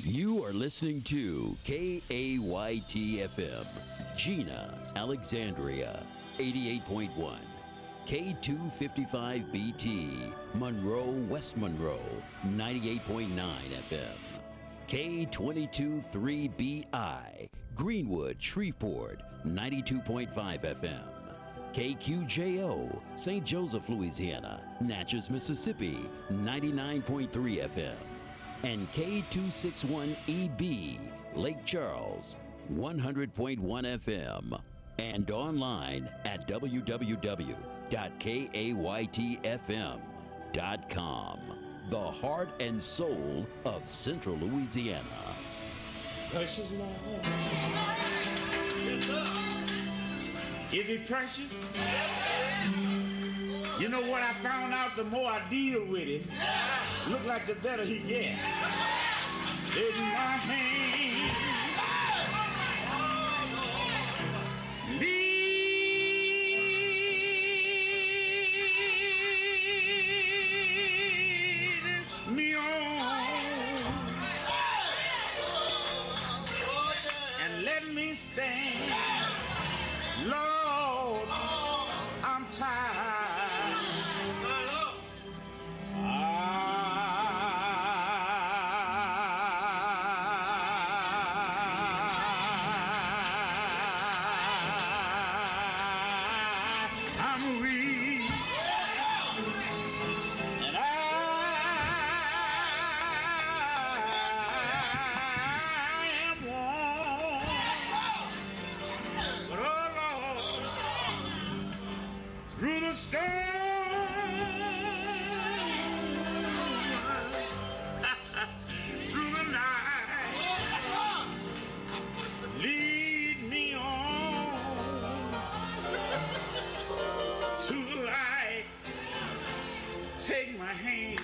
You are listening to KAYT-FM, Gina, Alexandria, 88.1. K255BT, Monroe, West Monroe, 98.9 FM. K223BI, Greenwood, Shreveport, 92.5 FM. KQJO, St. Joseph, Louisiana, Natchez, Mississippi, 99.3 FM. And K261EB, Lake Charles, 100.1 FM. And online at www.kaytfm.com. The heart and soul of Central Louisiana. Precious Lord. Yes, sir. Is he precious? Yes, sir. You know what I found out, the more I deal with it, look like the better he gets. Take my hand. Lead me on. And let me stand. Lord, I'm tired. Take my hand,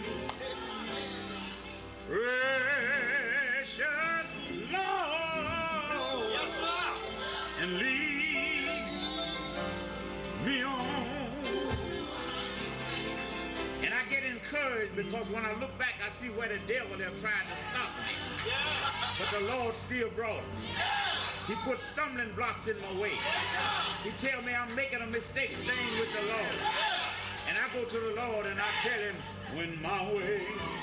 precious Lord, yes, sir. And lead me on. And I get encouraged because when I look back, I see where the devil they're trying to stop me. Yeah. But the Lord still brought me. Yeah. He put stumbling blocks in my way. Yeah. He tell me I'm making a mistake staying with the Lord. Yeah. And I go to the Lord and I tell him, when my way,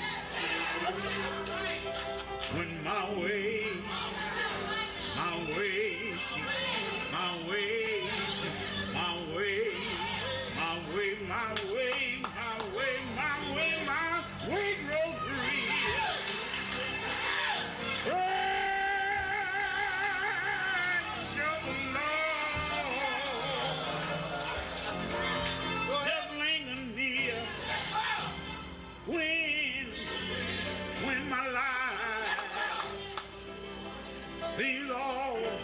when my way, my way, my way, my way, my way, my way, my way, my way, my way, road free. When my life seems almost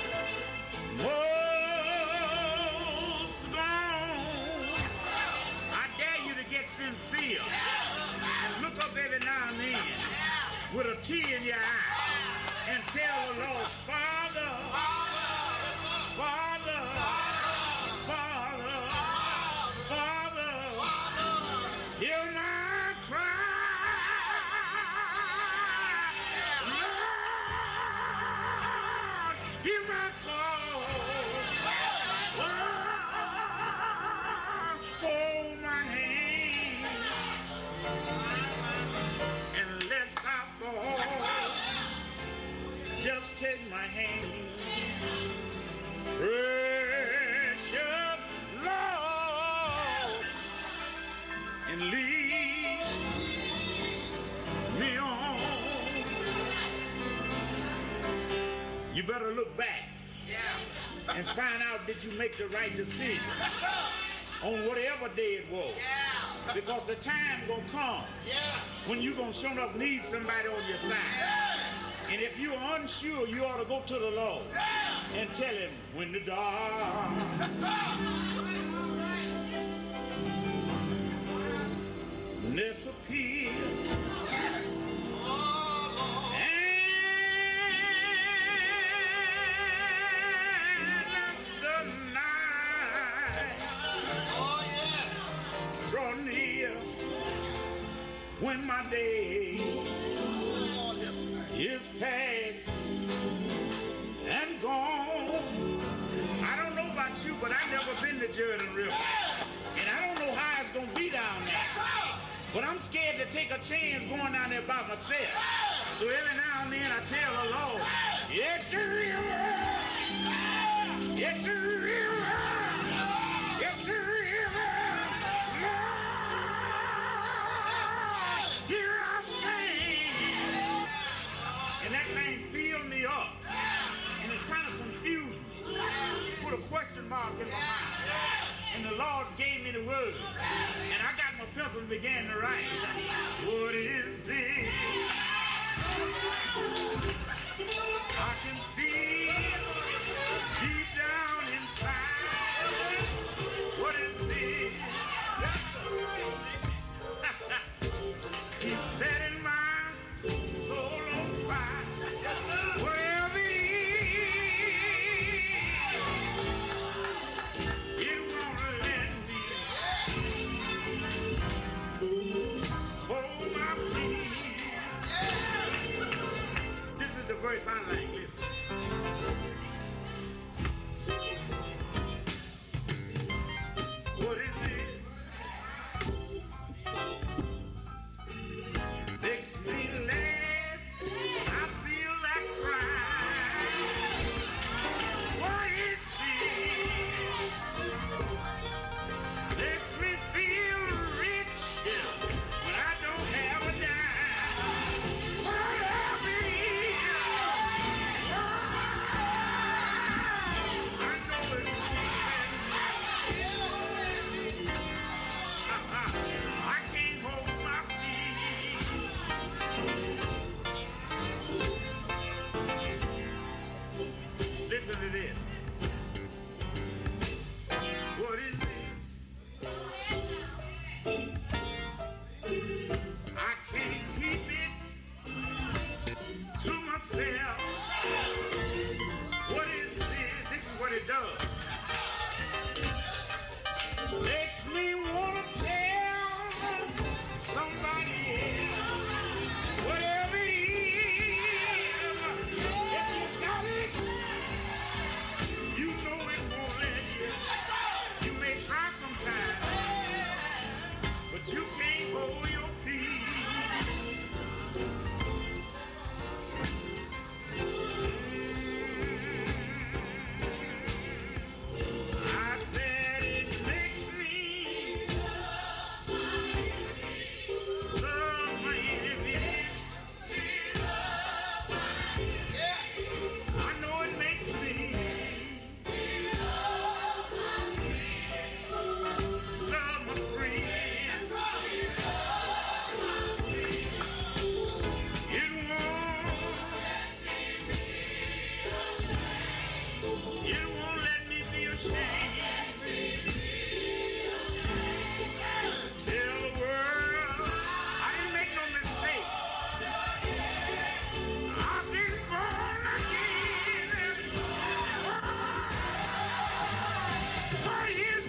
gone, I dare you to get sincere and look up every now and then with a tear in your eye and tell the Lord, Father, Father, Father, Father, hear my cry. Just take my hand, precious Lord, and lead me on. You better look back and find out did you make the right decision on whatever day it was. Because the time gonna come when you gonna sure enough need somebody on your side. And if you're unsure, you ought to go to the Lord and tell him, when the darkness appears and the night draw near, when my day is past and gone. I don't know about you, but I've never been to Jordan River. And I don't know how it's going to be down there. But I'm scared to take a chance going down there by myself. So every now and then I tell the Lord, it's the river, it's the river, it's the river, Lord, here I stand. And that thing filled me up. And it kind of confused me. Put a question mark in my mind. And the Lord gave me the words. And I got my pencil and began to write. What is this? I can see deep down inside. What is this? Keep setting my soul on fire. Whatever it is, it won't let me hold my peace. This is the verse I like. Listen. What is this? Makes me laugh. I feel like crying. What is this? Makes me feel rich when I don't have a dime. Whatever it is, I know it's I can't hold my peace. Listen to this. What is this? I can't keep it to myself. What is this? This is what it does. Makes me want to tell somebody else. Whatever it is, if you got it, you know it won't let you. You may try sometime, but you can't hold your peace. I said it makes me love my enemies. I know it makes me love my friends. It won't let me be ashamed. Tell the world I didn't make no mistake. I've been born again. What is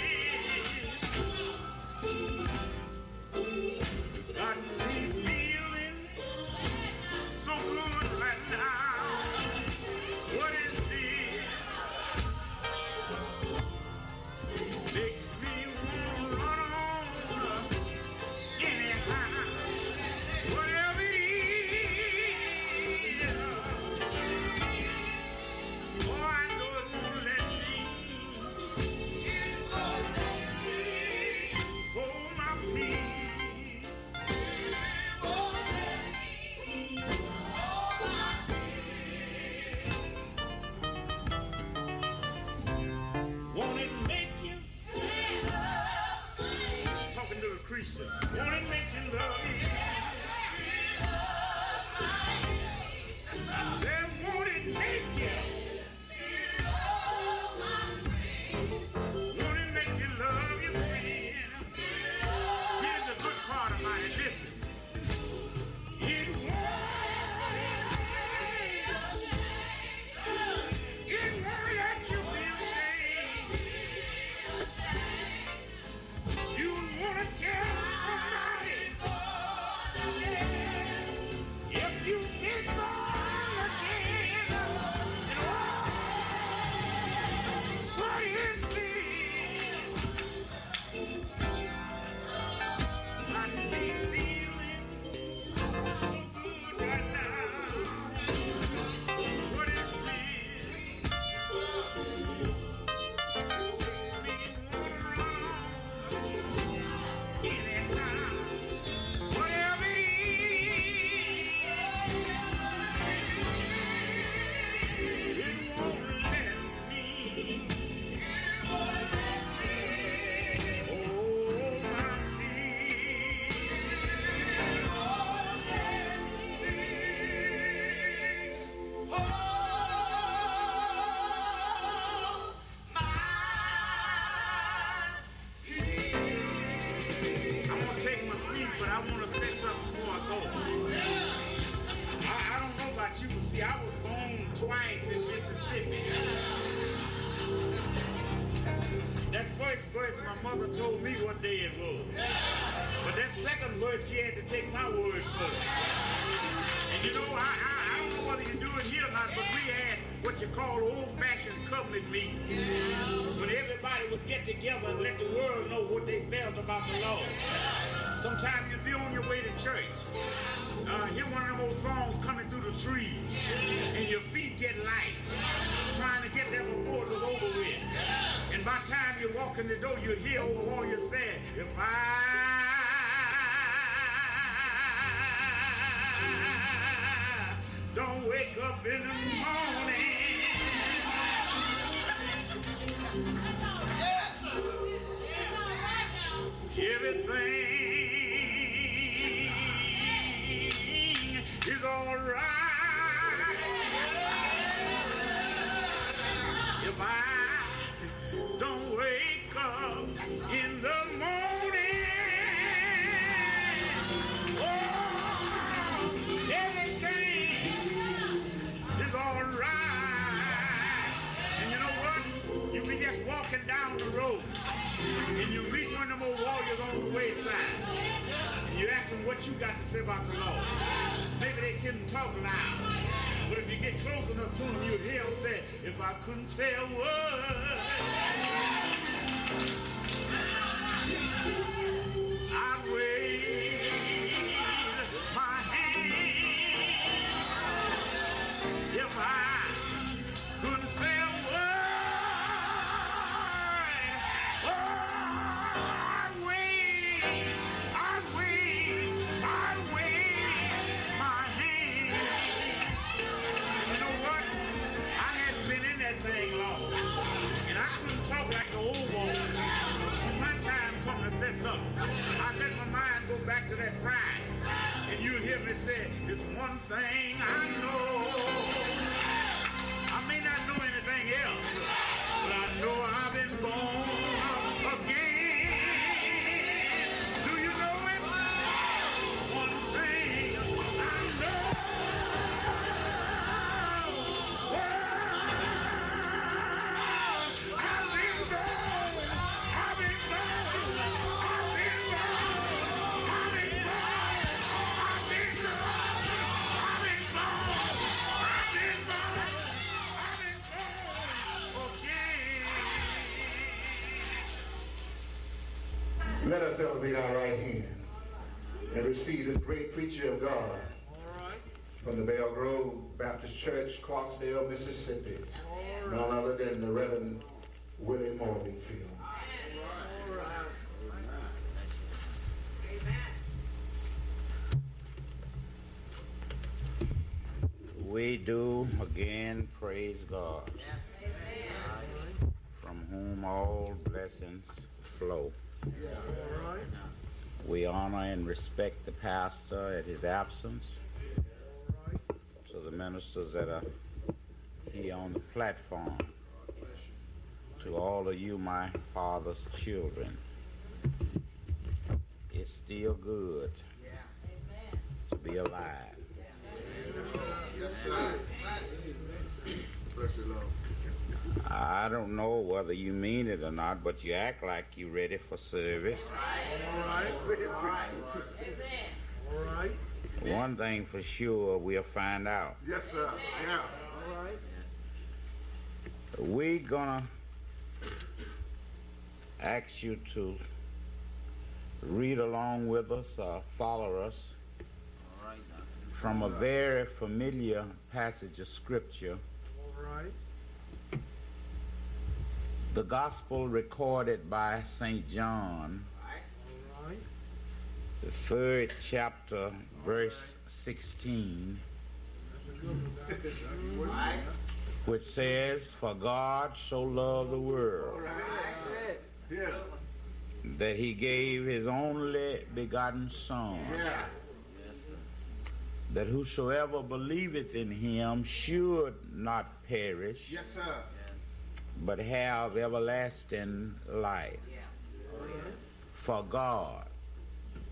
this? Got me feeling so good right now. What is this? Makes me want to run on anyhow. Whatever it is, oh, I know it won't let me hold my peace. Won't it make you? Talking to a Christian. Won't it make you love me? Then won't it make you? Won't it make you love your friend? Here's the good part about it. Listen. It won't let you be ashamed. You want to tell somebody going to take my seat, but I want to say something before I go. I don't know about you, but see, I was born twice in Mississippi. That first birth, my mother told me what day it was. But that second birth, she had to take my word for it. And you know, I don't know whether you do it here or not, but we had what you call old-fashioned covenant meeting. When everybody would get together and let the world know what they felt about the Lord. Sometimes you'd be on your way to church. Hear one of those songs coming through the trees, and your feet get light, trying to get there before it was over with. And by the time you walk in the door, you hear over all you say, if I don't wake up in the morning. Yes, sir. Everything is all right. If I don't wake up in the morning, oh, everything is all right. And you know what? You be just walking down the road, and you meet one of them old warriors on the wayside, and you ask them what you got to say about the Lord. Maybe they couldn't talk loud, but if you get close enough to them, you'll hear them say, if I couldn't say a word, I'd wave my hand. If I couldn't say a word, oh, I'd wave my hand. You know what? I hadn't been in that thing long, and I couldn't talk like the old woman. When my time come to say something, I let my mind go back to that Friday, and you hear me say, "It's one thing I know." I may not know anything else, but I know I've been born again. Do you know it? One thing I know. I've been born. I've been born. I've been born. I've been born. I've been born. I've been born. I've been born. I've been born again. Let us elevate our right hand and receive this great preacher of God from the Bell Grove Baptist Church, Clarksdale, Mississippi, none other than the Reverend Willie Morganfield. We do again praise God, from whom all blessings flow. We honor and respect the pastor at his absence, to the ministers that are here on the platform, to all of you, my father's children. It's still good to be alive. Yes, sir. Bless you, Lord. I don't know whether you mean it or not, but you act like you're ready for service. All right. All right. One thing for sure, we'll find out. Yes, sir. Yeah. All right. We're gonna ask you to read along with us or follow us from a very familiar passage of scripture. All right. The gospel recorded by St. John, All right. the 3rd chapter, verse 16, which says, "For God so loved the world Yeah. that he gave his only begotten Son, Yeah. that whosoever believeth in him should not perish, Yes, sir. but have everlasting life. For God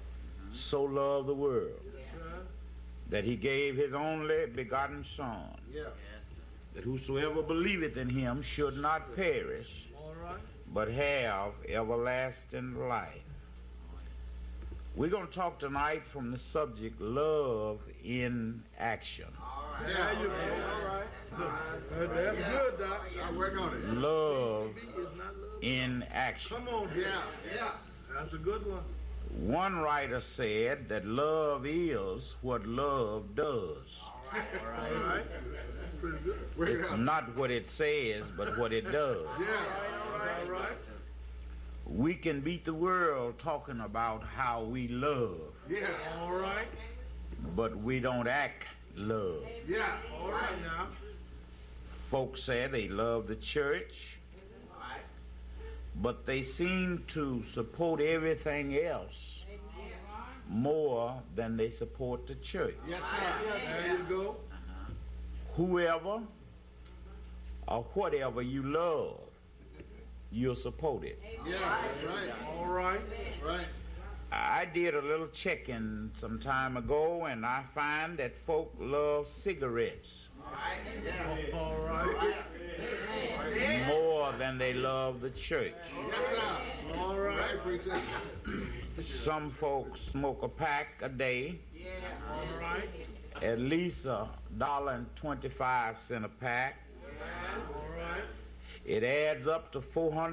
so loved the world that he gave his only begotten Son, that whosoever believeth in him should not perish, but have everlasting life. We're going to talk tonight from the subject, love in action. Yeah, you all right. That's good, Doc. I'll work on it. Love in action. Come on, yeah. That's a good one. One writer said that love is what love does. All right. That's pretty good. It's not what it says, but what it does. Yeah. All right. We can beat the world talking about how we love. Yeah. All right. But we don't act love. Yeah. All right now. Folks say they love the church, but they seem to support everything else more than they support the church. Yes, sir. There you go. Whoever or whatever you love, you'll support it. Yeah, that's right. All right. That's right. I did a little checking some time ago, and I find that folk love cigarettes All right. more than they love the church. Yes, sir. All right, preacher. Some folks smoke a pack a day, All right. at least $1.25 a pack. All right. It adds up to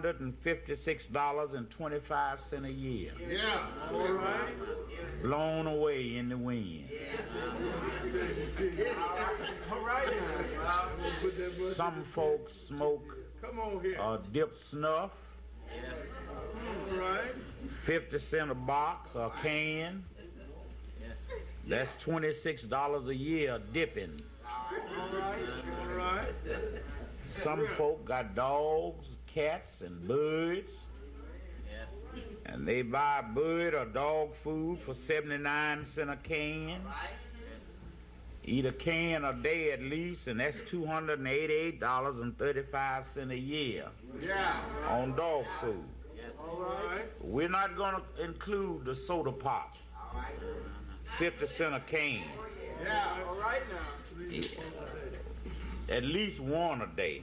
$456.25 a year, Yeah. All right. blown away in the wind. All right. Put that bush. Some folks smoke Come on here. dip snuff, All right. 50 cents a box or can. That's $26 a year dipping. All right. Some folk got dogs, cats, and birds. And they buy bird or dog food for 79 cents a can. Eat a can a day at least, and that's $288.35 a year Yeah. on dog food. All right. We're not going to include the soda pop, 50 cents a can. Yeah. All right now. At least one a day.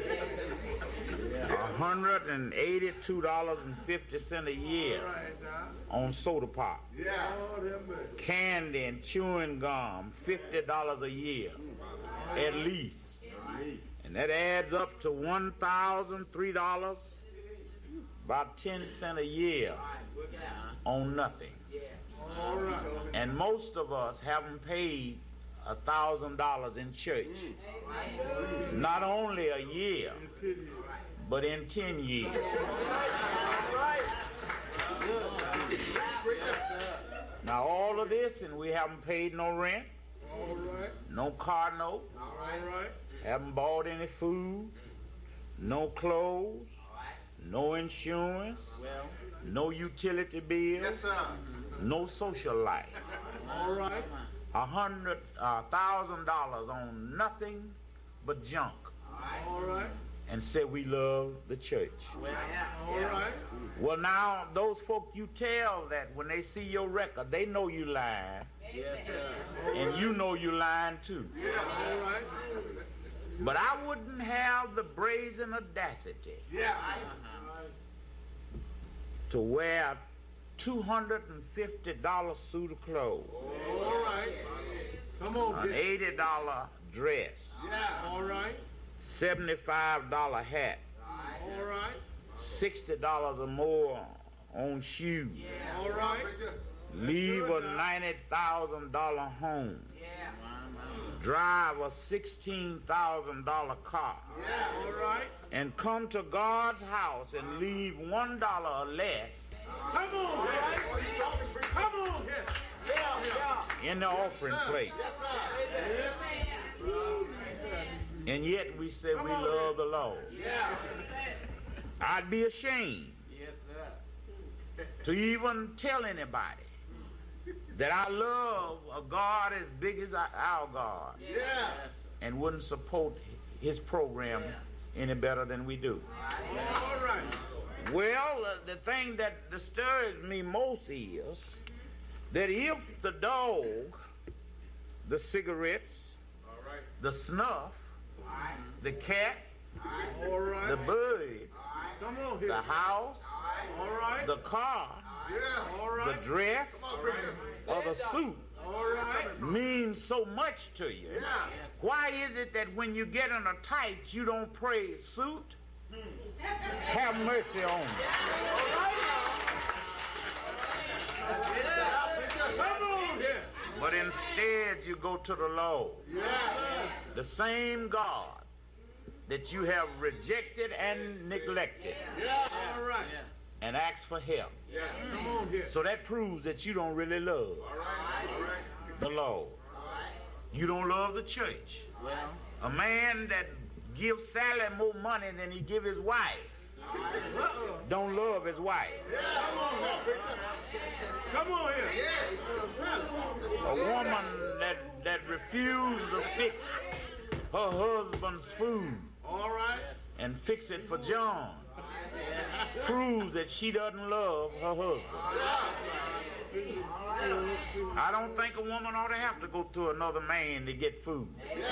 $182.50 a year All right now. on soda pop. Yeah. Lord have mercy. Candy and chewing gum, $50 a year, at least. And that adds up to $1,003, about 10 cents a year on nothing. All right. And most of us haven't paid $1,000 in church, not only a year, but in 10 years. Now all of this, and we haven't paid no rent, All right. no car note, All right. haven't bought any food, no clothes, no insurance, no utility bills, Yes, sir. no social life. All right. $100,000 on nothing but junk, All right. and say we love the church. All right. Well, now those folk you tell that when they see your record, they know you lying, and you know you lying too. All right. But I wouldn't have the brazen audacity Yeah. to wear a $250 suit of clothes, All right. Come on, an kid. $80 dress, Yeah. All right. $75 hat, All right. $60 or more on shoes, All right. leave a $90,000 home, drive a $16,000 car, All right. and come to God's house and leave $1 or less Come on, man. Come on here. in the offering plate. And yet we say we love the Lord. I'd be ashamed to even tell anybody that I love a God as big as our God and wouldn't support his program any better than we do. All right. Well, the thing that disturbs me most is that if the dog, the cigarettes, the snuff, the cat, the birds, the house, the car, the dress, or the suit means so much to you, why is it that when you get in a tight, you don't pray suit? Have mercy on me. But instead you go to the Lord, the same God that you have rejected and neglected, and ask for help. So that proves that you don't really love the Lord. You don't love the church. A man that gives Sally more money than he give his wife don't love his wife. Come on here. A woman that refused to fix her husband's food and fix it for John proves that she doesn't love her husband. I don't think a woman ought to have to go to another man to get food.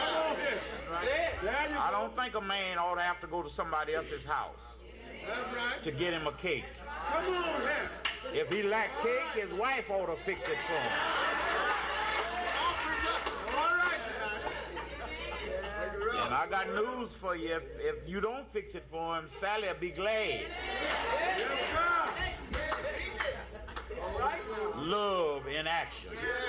I don't think a man ought to have to go to somebody else's house to get him a cake. If he lack cake, his wife ought to fix it for him. And I got news for you. If you don't fix it for him, Sally will be glad. Love in action.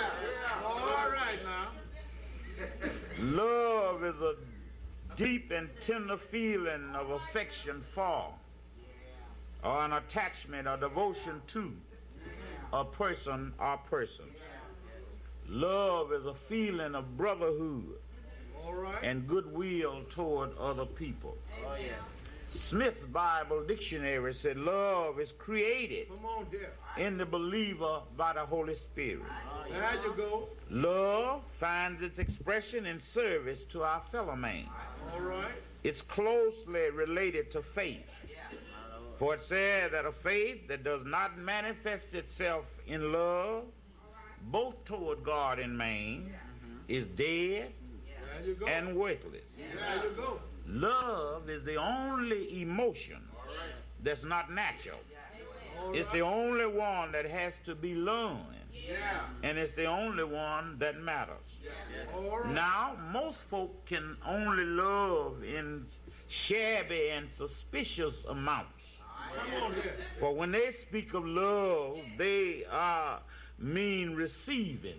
Love is a deep and tender feeling of affection for, or an attachment or devotion to a person or persons. Love is a feeling of brotherhood and goodwill toward other people. Smith's Bible Dictionary said love is created in the believer by the Holy Spirit. There you go. Love finds its expression in service to our fellow man. It's closely related to faith. For it says that a faith that does not manifest itself in love, both toward God and man, is dead and worthless. Love is the only emotion that's not natural. It's the only one that has to be learned. And it's the only one that matters. Now, most folk can only love in shabby and suspicious amounts. For when they speak of love, they mean receiving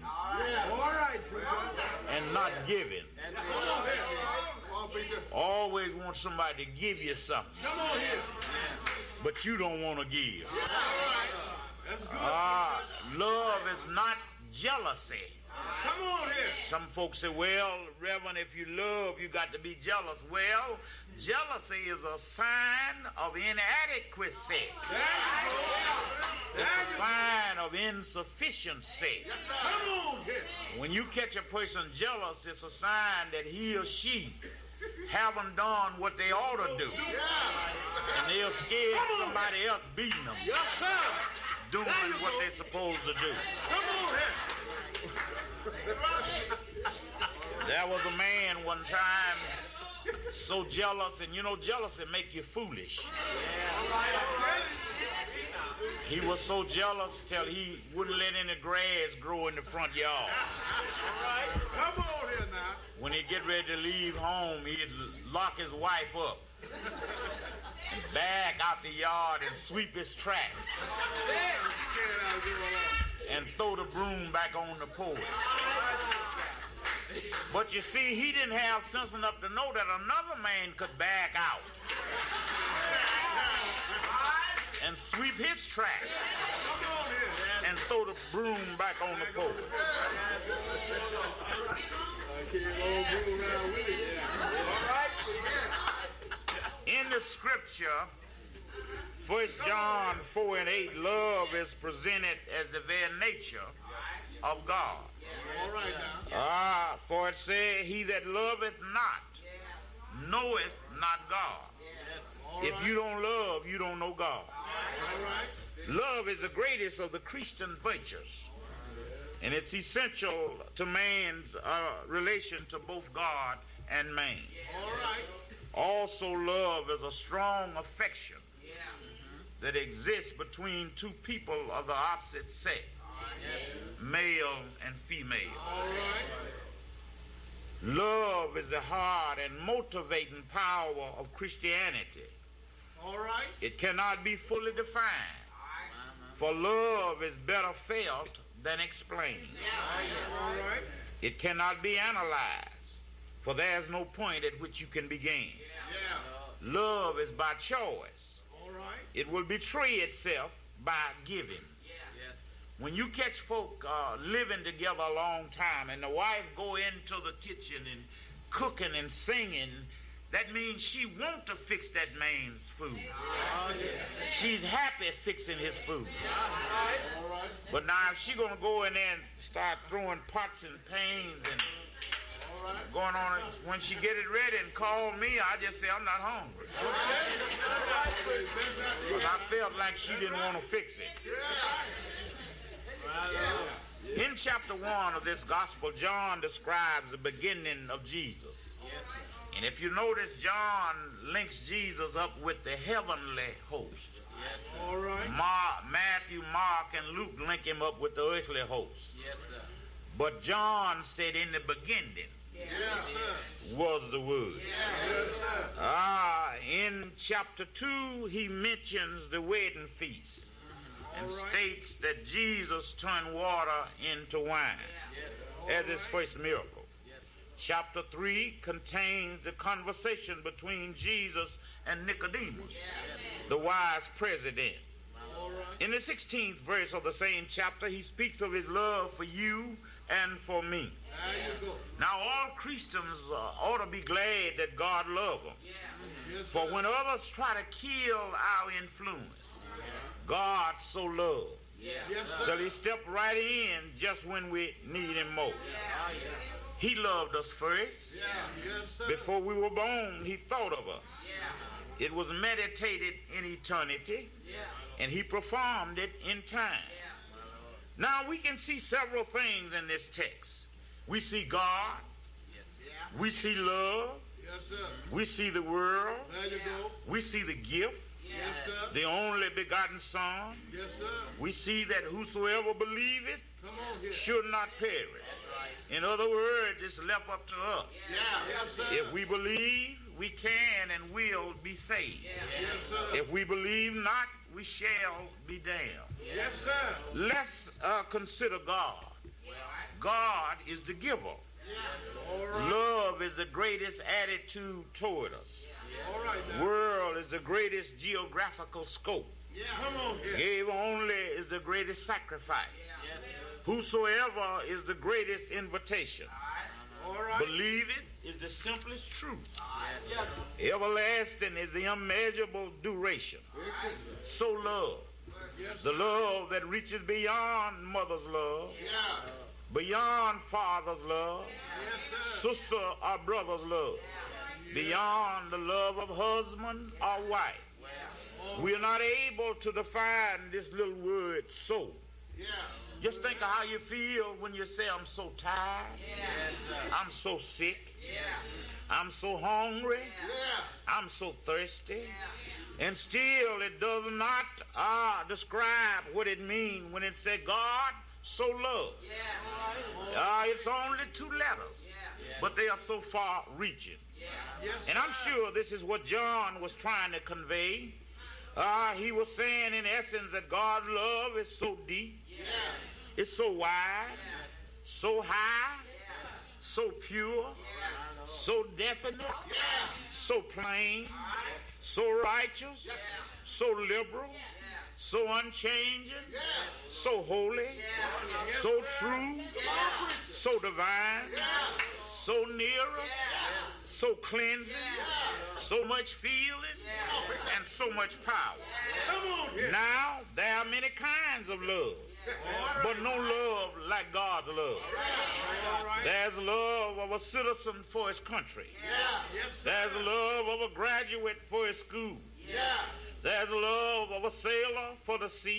and not giving. Always want somebody to give you something, but you don't want to give. Love is not jealousy. Come on here. Some folks say, well, Reverend, if you love, you got to be jealous. Well, jealousy is a sign of inadequacy. It's a sign of insufficiency. Come on here. When you catch a person jealous, it's a sign that he or she haven't done what they ought to do. And they're scared somebody else beating them. Yes, sir. Doing what they're supposed to do. Come on here. There was a man one time so jealous, and you know jealousy make you foolish. He was so jealous till he wouldn't let any grass grow in the front yard. Come on here now. When he'd get ready to leave home, he'd lock his wife up, back out the yard and sweep his tracks, and throw the broom back on the porch. But you see, he didn't have sense enough to know that another man could back out and sweep his tracks and throw the broom back on the porch. In the scripture, 1 John 4:8, love is presented as the very nature of God. For it said, he that loveth not knoweth not God. If you don't love, you don't know God. Love is the greatest of the Christian virtues. And it's essential to man's relation to both God and man. All right. Also, love is a strong affection that exists between two people of the opposite sex, male and female. All right. Love is the heart and motivating power of Christianity. All right. It cannot be fully defined, for love is better felt than explained. All right. It cannot be analyzed, for there's no point at which you can begin. Yeah. Love is by choice. All right. It will betray itself by giving. When you catch folk living together a long time and the wife go into the kitchen and cooking and singing, that means she want to fix that man's food. She's happy fixing his food. All right. But now if she gonna go in there and start throwing pots and pans and going on, when she get it ready and call me, I just say I'm not hungry. Because I felt like she didn't want to fix it. In chapter 1 of this gospel, John describes the beginning of Jesus. And if you notice, John links Jesus up with the heavenly host. All right. Matthew, Mark, and Luke link him up with the earthly host. But John said in the beginning Yes, sir. was the Word. Yes, sir. In chapter 2, he mentions the wedding feast and states that Jesus turned water into wine as his first miracle. Chapter 3 contains the conversation between Jesus and Nicodemus, the wise president. In the 16th verse of the same chapter, he speaks of his love for you and for me. There you go. Now, all Christians ought to be glad that God loves them. Yes, For sir. when others try to kill our influence, God so loved. Yes, sir. So he stepped right in just when we need him most. He loved us first. Yes, sir. Before we were born, he thought of us. It was meditated in eternity, and he performed it in time. Now we can see several things in this text. We see God. We see love. Yes, sir. We see the world. There you go. We see the gift, Yes, sir. the only begotten Son. Yes, sir. We see that whosoever believeth Come on here. should not perish. In other words, it's left up to us. Yes, sir. If we believe, we can and will be saved. Yes, sir. If we believe not, we shall be damned. Yes, sir. Let's consider God. God is the giver. All right. Love is the greatest attitude toward us. All right now. World is the greatest geographical scope. Come on here. Gave only is the greatest sacrifice. Whosoever is the greatest invitation. All right. Believe it is the simplest truth. Everlasting is the unmeasurable duration. So love, Yes, the love that reaches beyond mother's love, beyond father's love, Yes, sir. sister or brother's love, beyond the love of husband or wife. We are not able to define this little word so. Just think of how you feel when you say, I'm so tired, I'm so sick, I'm so hungry, I'm so thirsty. And still it does not describe what it means when it said God so loved. It's only 2 letters, but they are so far reaching. Yes, And I'm sure this is what John was trying to convey. He was saying in essence that God's love is so deep, it's so wide, so high, so pure, so definite, so plain, so righteous, so liberal, so unchanging, so holy, so true, so divine, so near us, so cleansing, so much feeling, and so much power. Come on here. Now, there are many kinds of love, but no love like God's love. All right. There's love of a citizen for his country. Yes, sir. There's love of a graduate for his school. Yeah. There's love of a sailor for the sea.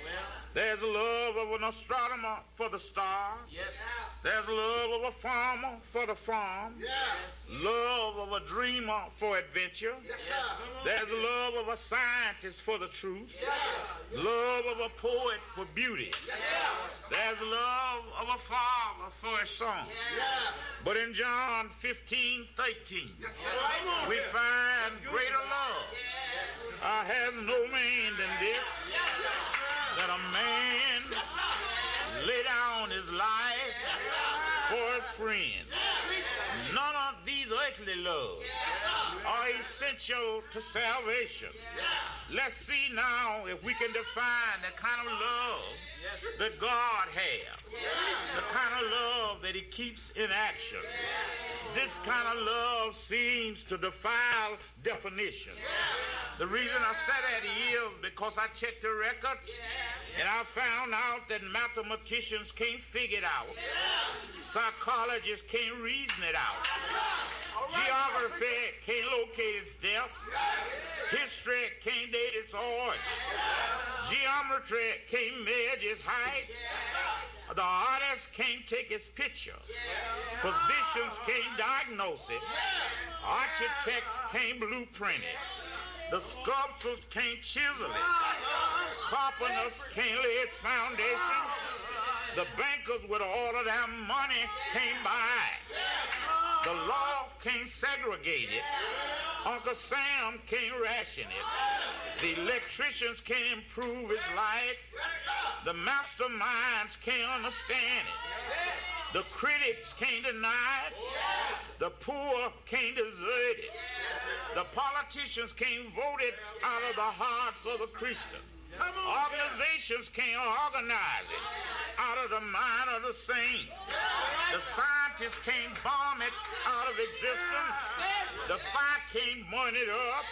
There's a love of an astronomer for the stars. There's love of a farmer for the farm. Love of a dreamer for adventure. There's love of a scientist for the truth. Love of a poet for beauty. There's love of a father for a son. But in John 15:13, we find greater love. Has no man than this, that a man lay down his life for his friend. None of these earthly loves are essential to salvation. Let's see now if we can define the kind of love that God has, the kind of love that he keeps in action. This kind of love seems to defy definition. The reason I say that is because I checked the record and I found out that mathematicians can't figure it out. Psychologists can't reason it out. Geography can't locate its depth. History can't date its origin. Geometry can't measure its height. The artist can't take its picture. Physicians can't diagnose it. Architects can't blueprint it. The sculptors can't chisel it. Carpenters can't lay its foundation. The bankers with all of their money can't buy it. The law can't segregate it. Uncle Sam can't ration it. The electricians can't improve its light. The masterminds can't understand it. The critics can't deny it. The poor can't desert it. The politicians can't vote it out of the hearts of the Christian. Organizations can't organize it out of the mind of the saints. The scientists can't bomb it out of existence. The fire can't burn it up.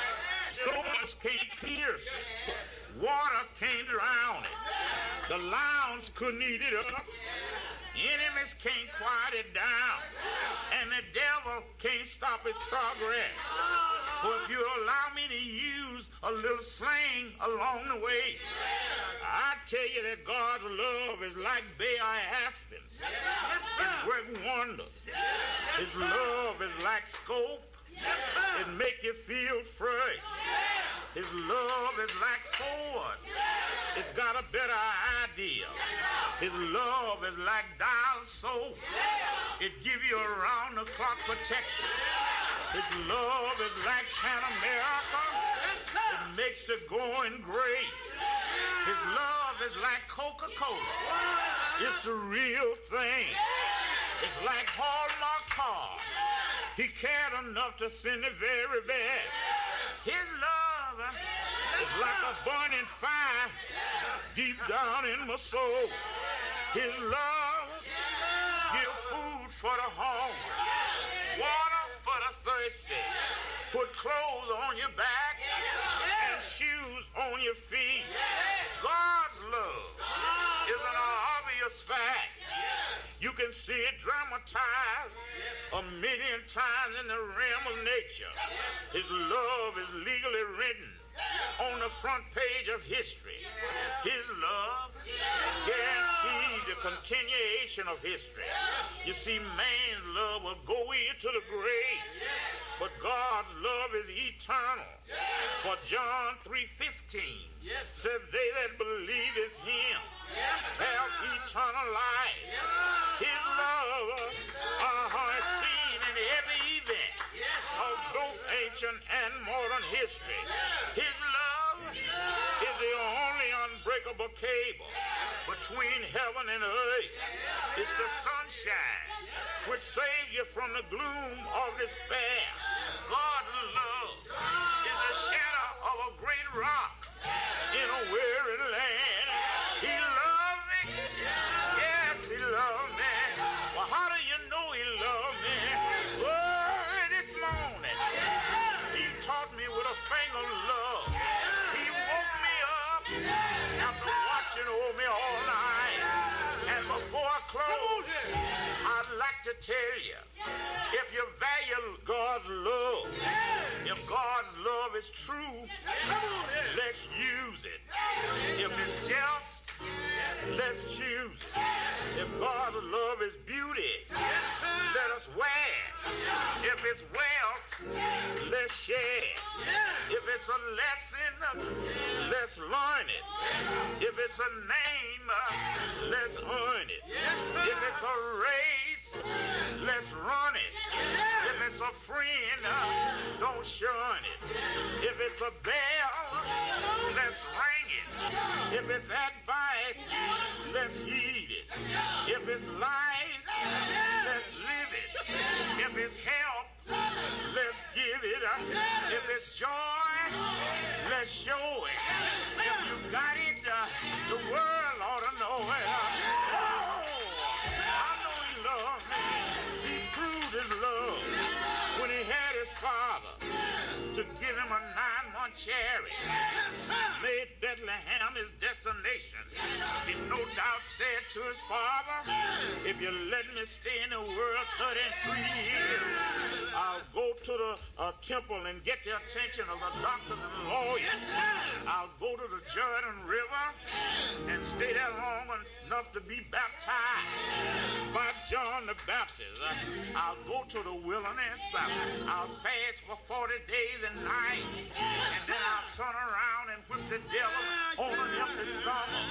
Swords can't pierce it. Water can't drown it. The lions couldn't eat it up. Enemies can't quiet it down. And the devil can't stop its progress. For if you allow me to use a little slang along the way, I tell you that God's love is like Bayer aspens. It works wonders. His love is like scope. It make you feel fresh. His love is like Ford. It's got a better idea. His love is like Dial soap. It give you around-the-clock protection. His love is like Pan America. It makes it going great. His love is like Coca-Cola. It's the real thing. It's like Hallmark cars. He cared enough to send the very best. His love is like a burning fire deep down in my soul. His love gives food for the hungry, water for the thirsty, put clothes on your back and shoes on your feet. God's love is an obvious fact. You can see it dramatized a million times in the realm of nature. His love is legally written on the front page of history. His love guarantees the continuation of history. You see, man's love will go into the grave, but God's love is eternal. For John 3:15 said, they that believe in him have eternal life. His love is seen in every event of both ancient and modern history. His love is the only unbreakable cable between heaven and earth. It's the sunshine which saves you from the gloom of despair. God's love is the shadow of a great rock in a weary land. He loved me. Yes, he loved me. Well, how do you know he loved me? Well, this morning, he taught me with a finger of love. He woke me up after watching over me all night. And before I close, I'd like got to tell you, if you value God's love, if God's love is true, let's use it. If it's just, let's choose it. If God's love is beauty, let us wear it. If it's wealth, let's share it. If it's a lesson, let's learn it. If it's a name, let's earn it. If it's a race, let's run it. If it's a friend, don't shun it. If it's a bell, let's ring it. If it's advice, let's heed it. If it's life, let's live it. If it's help, let's give it. If it's joy, let's show it. If you got it, the world ought to know it. Oh, I know he loved me. He proved his love when he had his father to give him a 9-month chariot. Made Bethlehem his destination. He no doubt said to his father, if you let me stay in the world 33 years, I'll go to the temple and get the attention of the doctors and lawyers. I'll go to the Jordan River and stay there long enough to be baptized by John the Baptist. I'll go to the wilderness. I'll fast for 40 days and nights. And then I'll turn around and whip the devil on an empty stomach.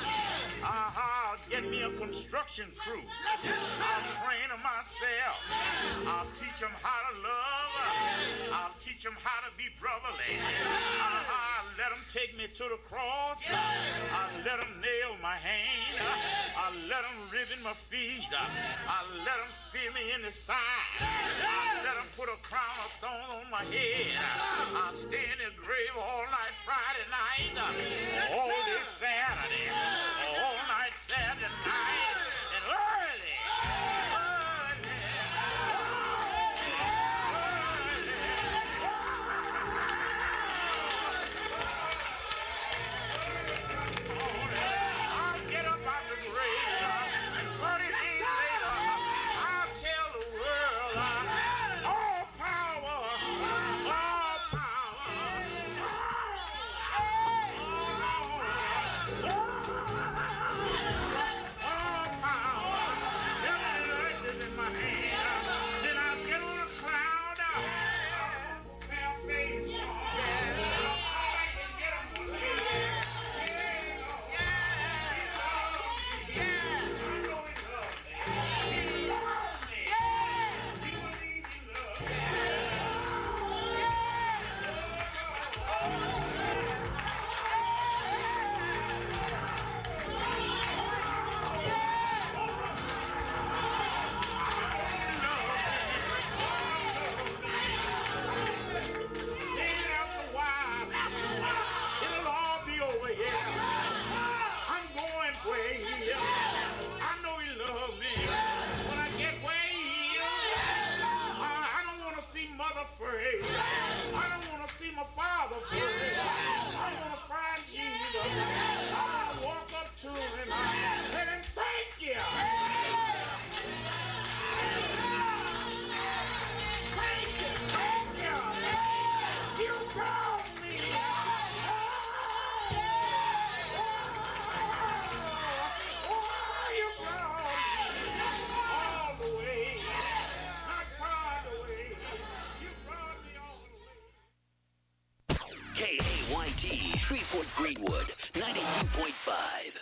I'll get me a construction crew. I'll train them myself. I'll teach them how to love. I'll teach them how to be brotherly. I'll let them take me to the cross. I'll let them nail my hand. I'll let them ribbon my feet. I'll let them spear me in the side. I'll let them put a crown of thorns on my head. I'll stay in the grave all night Friday night, all day Saturday, all night Saturday night, and early. I'll get up out the grave, and 30 days later, I'll tell the world, all power, all power, all power, heaven and earth is in my hand. Then I'll get on a cloud, it'll all be over here. I'm going where he is. I know he loves me. When I get where he is, I don't want to see mother afraid. I don't want to see my father afraid. I want to find Jesus. I want to walk up to him and tell him, thank you. Thank you. Thank you. You brought me. You brought me all the way, not far away. You brought me all the way. KAYT, Shreveport Greenwood, 92.5.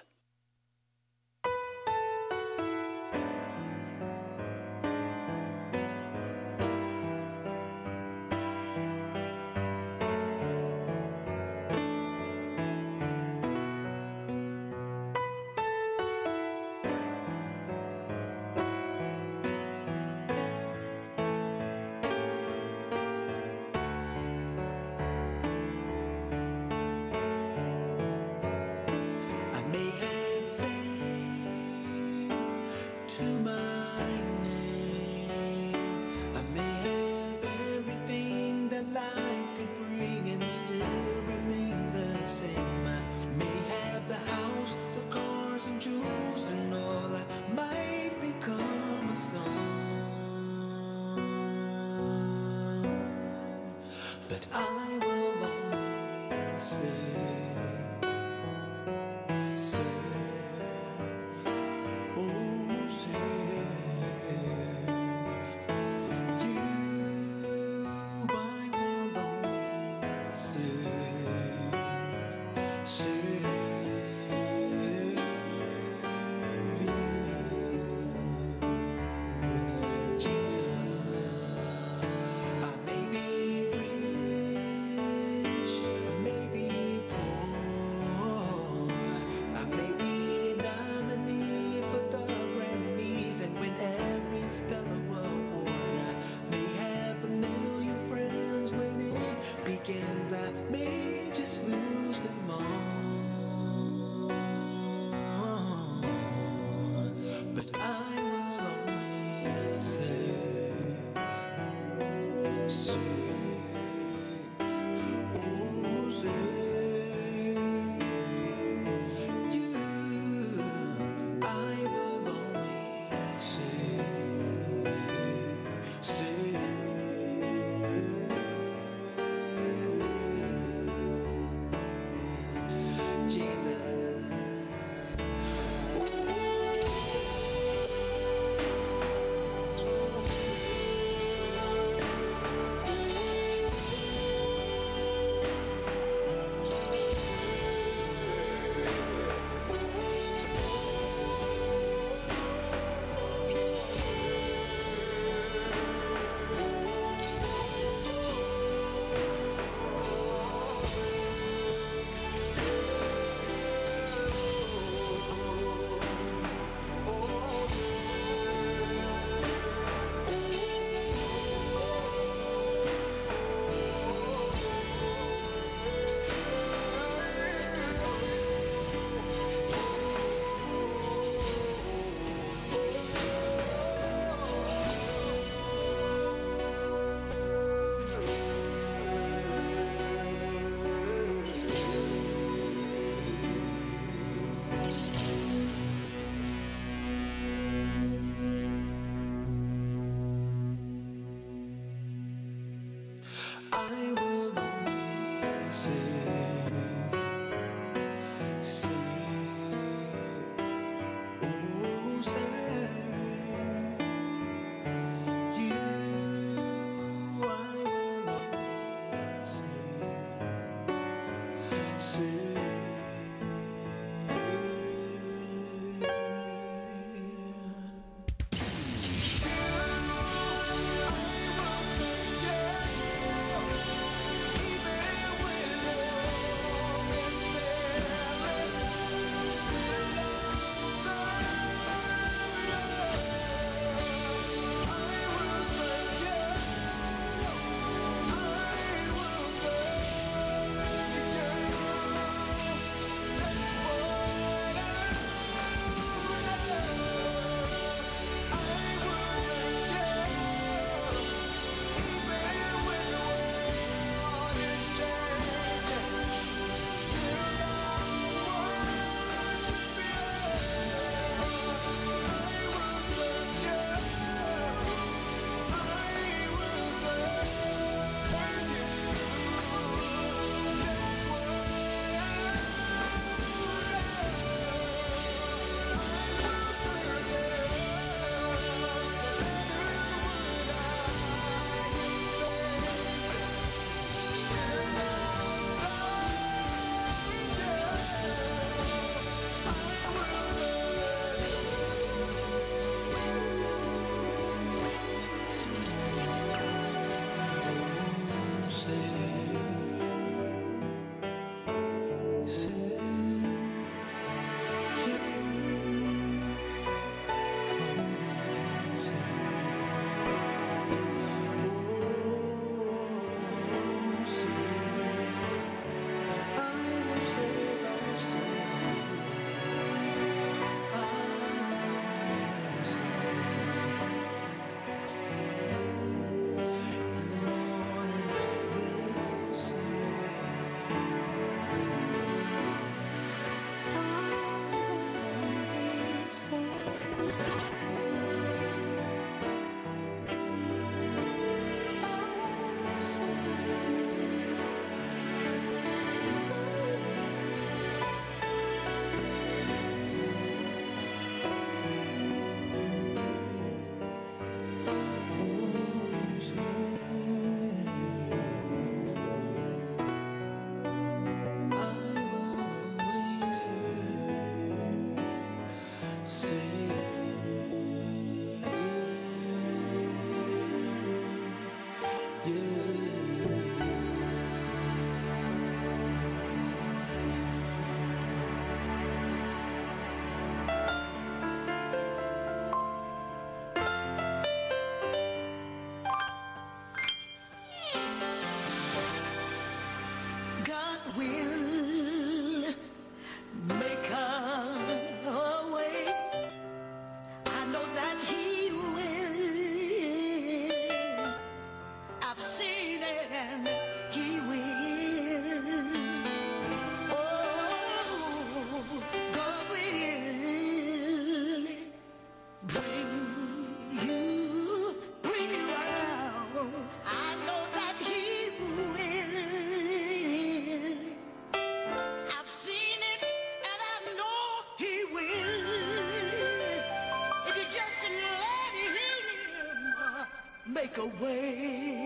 make a way.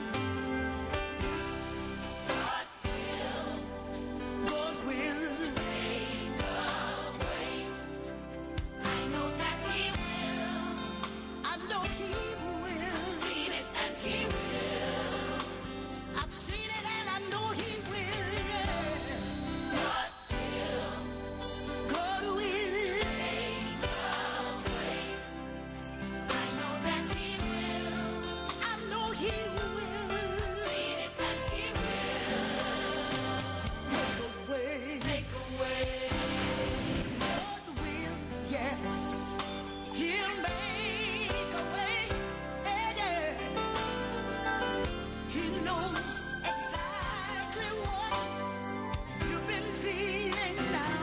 God will make a way. I know that He will. I know He will. I've seen it and He will. I've seen it and I know He will. Yes. God will. God will make a way. I know that He will. I know He will. I've seen it and He will. Make a way. Make a way. God will, yes. He'll make a way. Yeah, yeah. He knows exactly what you've been feeling now.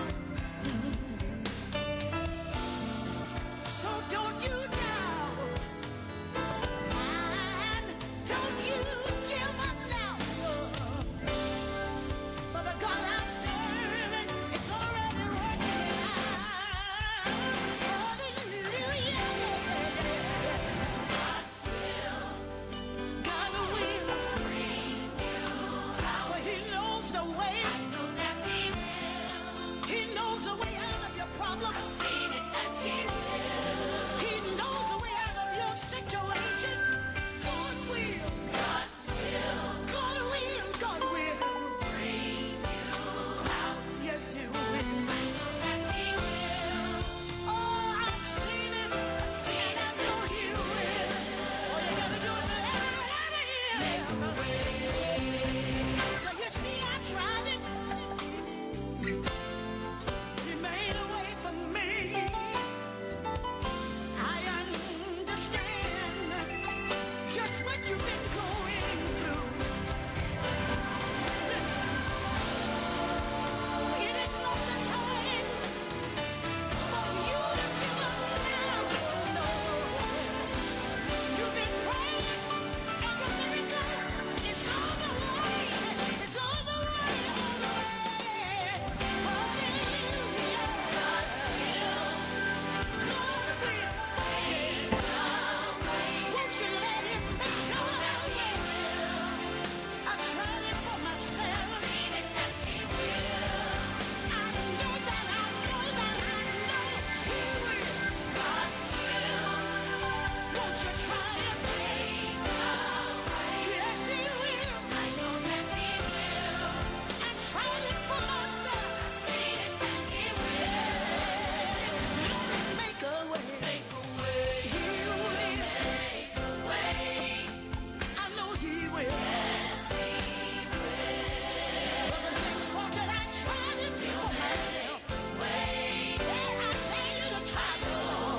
So don't you doubt, and don't you give up now. For the God I'm serving, it's already working out. Hallelujah. God will bring you out. For He knows the way. I know that He will. He knows the way out of your problem. I've seen it and He will. He knows the way out of your situation. God will. God will. God will. God will bring you out. Yes, He will. I know that He will. Oh, I've seen it. I've seen it. I know He will. All you gotta do is make a way. So you see, I tried it. He made a way for me. I understand just what you've been going through. Listen, it is not the time for you to give up now. No. You've been praying and your miracle is on the way. It's on the way, on the way. Hallelujah. God will. Won't you let Him make a way? I tried it for myself. Seen it and He will. I know that I know He will. God will. Won't you try it? Make a way. Yes, He will. I know that He will. I tried it for myself. Seen it and He will. Make a way. Make a way. He will. Make a way. I know He will. Yes, He will. Brother James Walker, I tried it for myself. Yeah, I tell you to try it.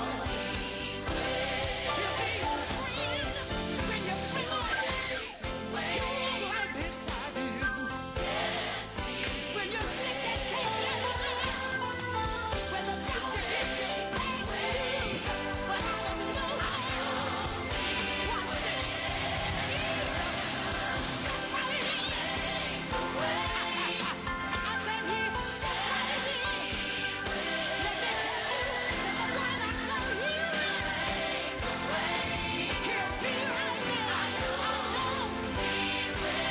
He'll be your friend when you feel like He'll walk right beside you. When you're sick and can't get around, when the doctor gives you bad news, but I don't know how. Watch this. Jesus, step right in. I said He will step right in. Let me tell you, the God I serve, He will. He'll be right there. I know He will.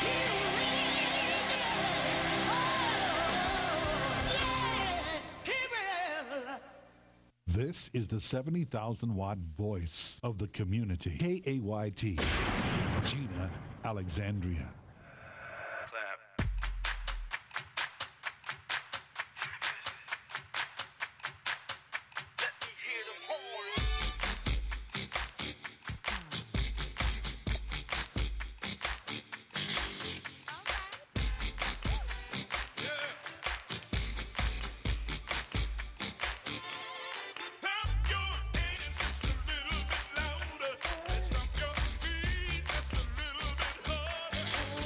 He will. This is the 70,000-watt voice of the community. KAYT, Gina Alexandria. Clap. Let me hear them horns. Clap your hands just a little bit louder. And stomp your feet just a little bit harder.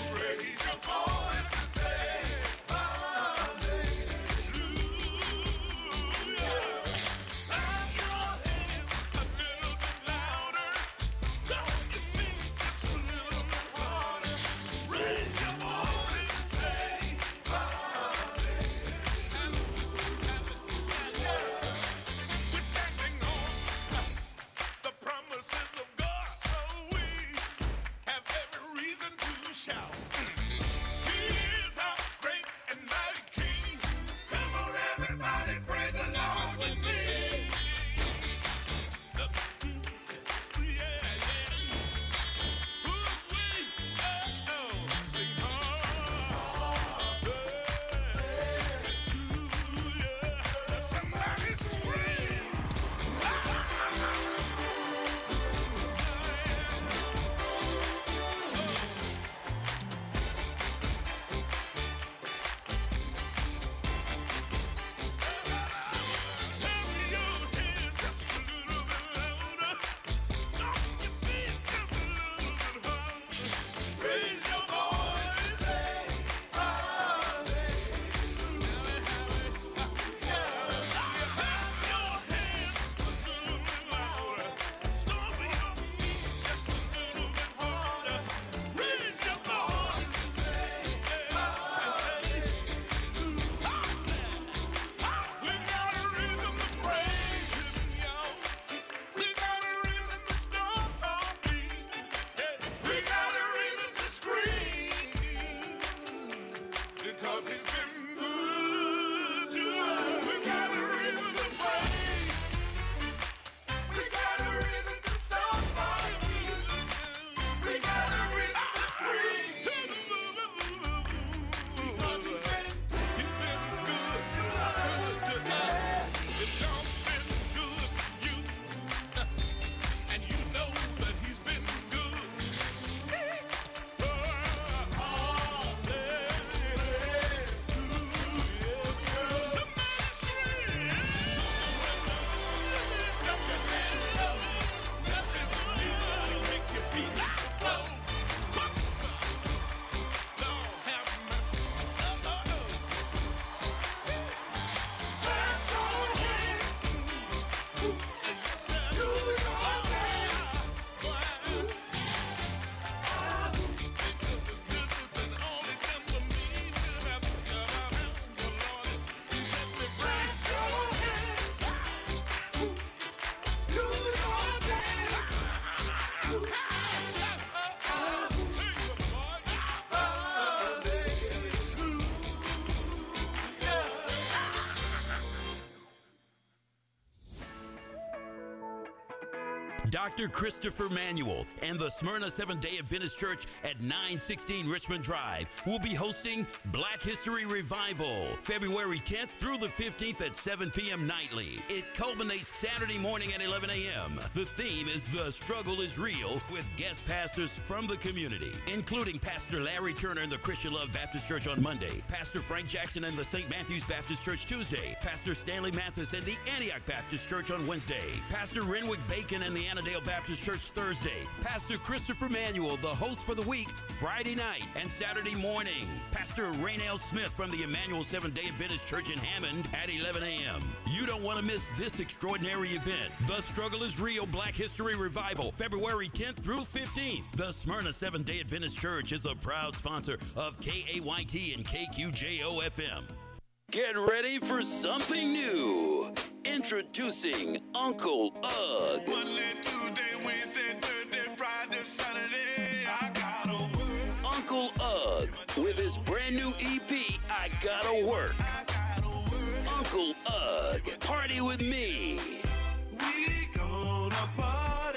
Dr. Christopher Manuel and the Smyrna Seventh-day Adventist Church at 916 Richmond Drive will be hosting Black History Revival February 10th through the 15th at 7 p.m. nightly. It culminates Saturday morning at 11 a.m. The theme is The Struggle is Real with guest pastors from the community, including Pastor Larry Turner and the Christian Love Baptist Church on Monday, Pastor Frank Jackson and the St. Matthew's Baptist Church Tuesday, Pastor Stanley Mathis and the Antioch Baptist Church on Wednesday, Pastor Renwick Bacon and the Annandale Baptist Church Thursday, Pastor Christopher Manuel, the host for the week, Friday night and Saturday morning, Pastor Raynell Smith from the Emmanuel Seventh-day Adventist Church in Hammond at 11 a.m. You don't want to miss this extraordinary event. The Struggle is Real Black History Revival, February 10th through 15th. The Smyrna Seventh-day Adventist Church is a proud sponsor of KAYT and KQJO-FM. Get ready for something new. Introducing Uncle Ugg. Monday, Tuesday, Wednesday, Thursday, Friday, Saturday, I gotta work. Uncle Ugg with his brand new EP, I Gotta Work. Uncle Ugg, party with me. We gonna party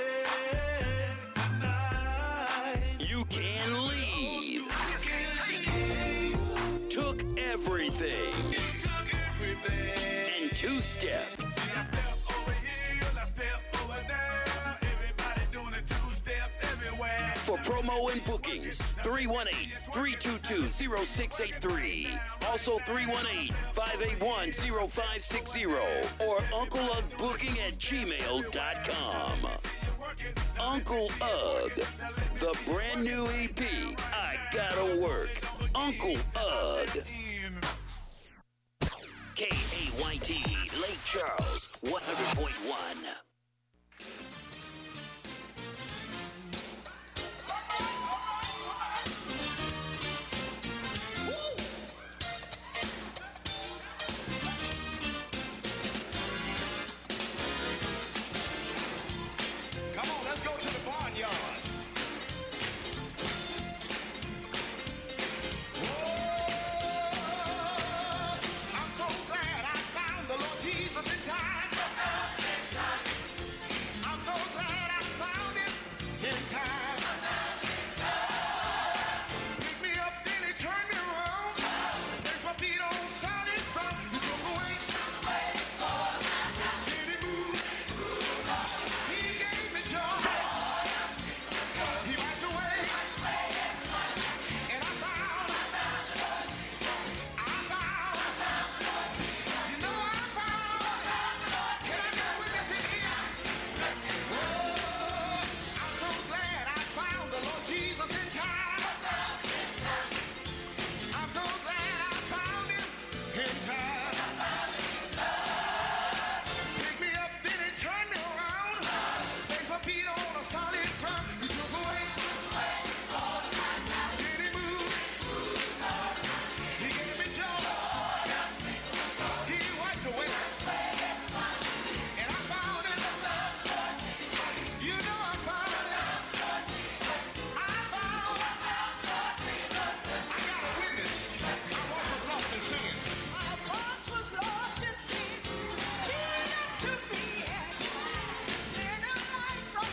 tonight. You can leave. Took everything. It took everything. And two-step. See, I step over here, I step over there. Everybody doing a two-step everywhere. For promo and bookings, 318-322-0683. Also 318-581-0560 or UncleUggBooking@gmail.com. Uncle Ugg, the brand new EP, I Gotta Work. Uncle Ugg. KAYT, Lake Charles, 100.1. Come on, let's go to